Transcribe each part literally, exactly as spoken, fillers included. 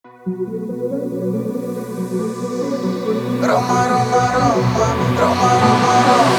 Рома, Рома, Рома, Рома, Рома,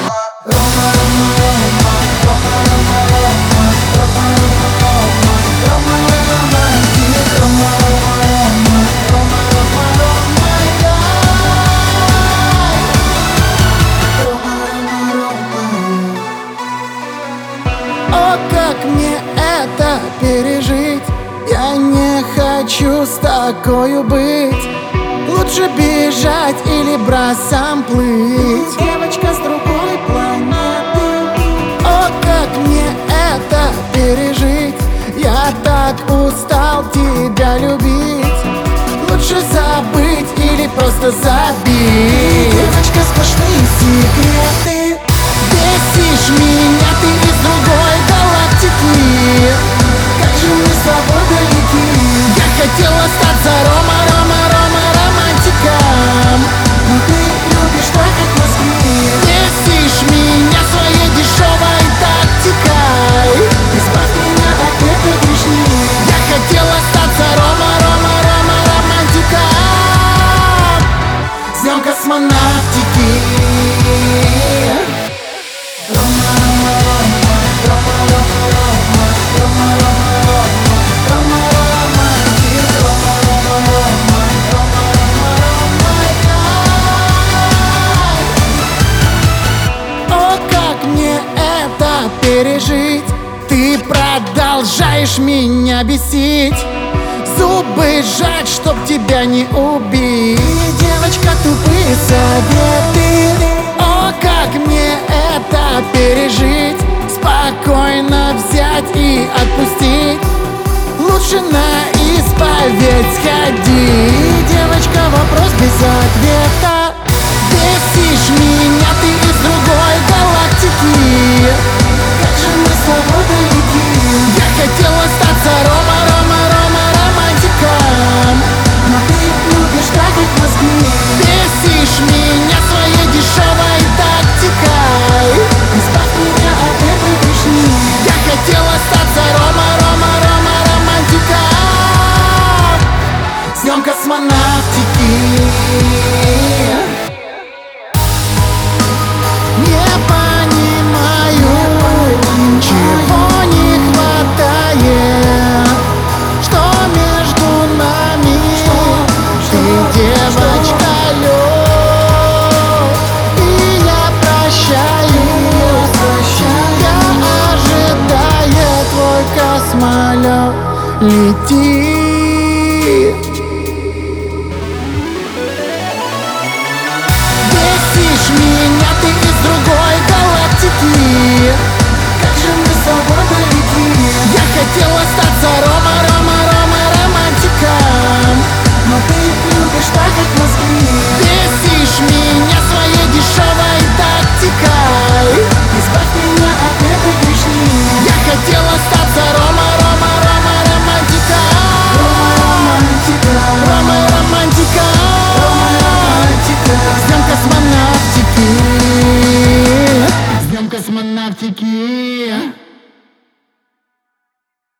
О, как мне это пережить? Я не хочу с такою быть. Лучше бежать или брасом плыть. Девочка с другой планеты. О, как мне это пережить? Я так устал тебя любить. Лучше забыть или просто забить. Девочка, сплошные секреты. Бесишь меня, ты из другой галактики. Как же мне с тобой далеки. Я хотел остаться Рома, Рома, Рома, романтиком. Но ты любишь так, как в Москве. Бесишь меня своей дешевой тактикой. Избавь меня от этой грешни. Я хотел остаться Рома, Рома, Рома, романтиком. С днем космонавтики. Пережить. Ты продолжаешь меня бесить. Зубы сжать, чтоб тебя не убить. Девочка, тупые советы. О, как мне это пережить? Спокойно взять и отпустить. Лучше на исповедь сходи. Девочка, вопрос без ответа. Бесишь меня, ты из другой галактики. Я хотел остаться Рома, Рома, Рома, романтиком. Но ты любишь так, как в Москве. Бесишь меня своей дешевой тактикой. Избавь меня от этой грешни. Я хотел остаться Рома, Рома, Рома, романтиком. С днем космонавтики. Лети.